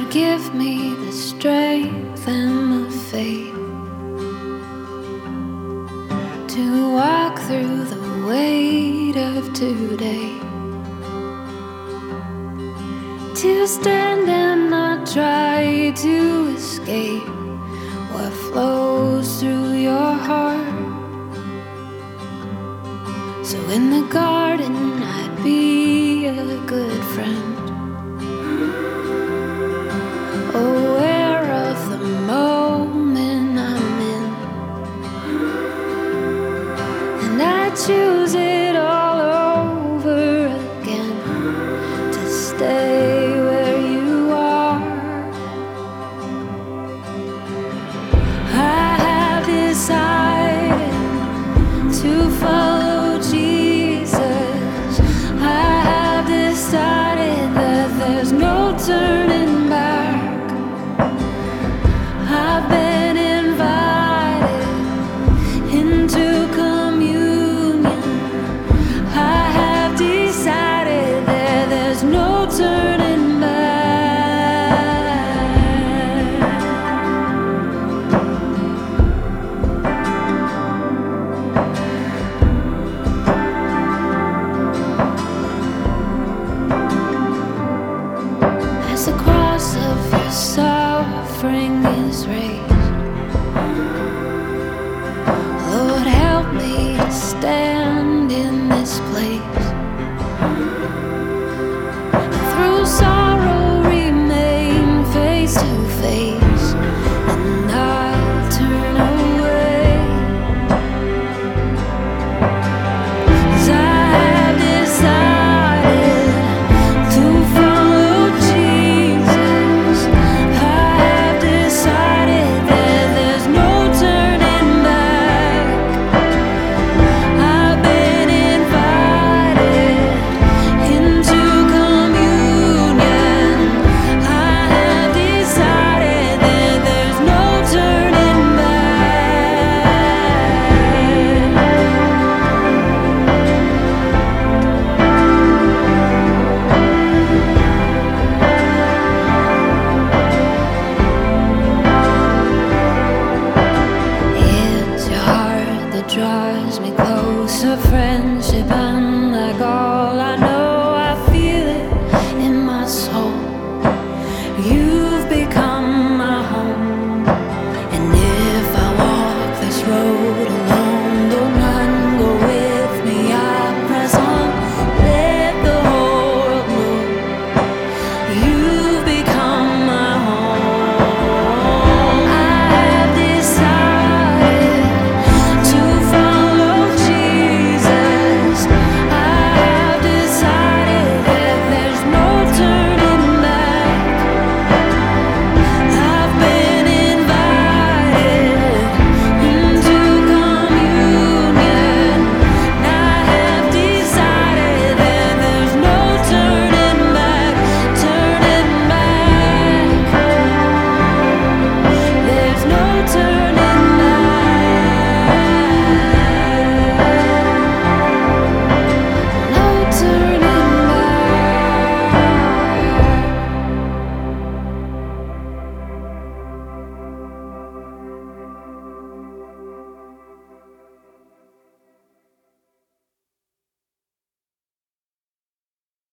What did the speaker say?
give me the strength and the faith to walk through the weight of today, to stand and not try to escape what flows through your heart. So in the garden I'd be a good friend, aware of the moment I'm in, and I choose it all over again to stay where you are. I have decided to follow Jesus. I have decided that there's no turning back. I've been invited into communion. I have decided that there's no turning back. As the cross of your suffering is raised, Lord, help me to stand in this place. Through sorrow remain face to face, and not turn away. 'Cause I have decided to follow Jesus. I have decided that there's no turning back. I've been invited into communion. I have decided that there's no turning back. It's your heart that draws me closer, friendship and